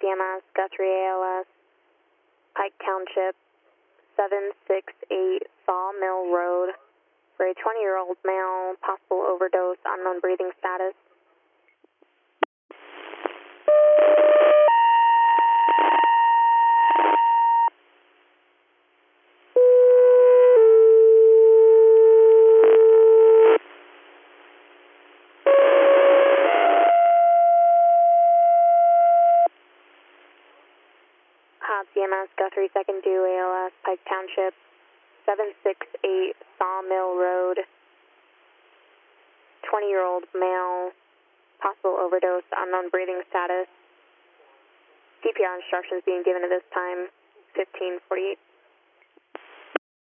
DMS, Guthrie ALS, Pike Township, 768 Sawmill Road, for a 20-year-old male, possible overdose, unknown breathing status. DMS, Guthrie, 2nd due, ALS, Pike Township, 768 Sawmill Road, 20-year-old male, possible overdose, unknown breathing status. CPR instructions being given at this time, 1548.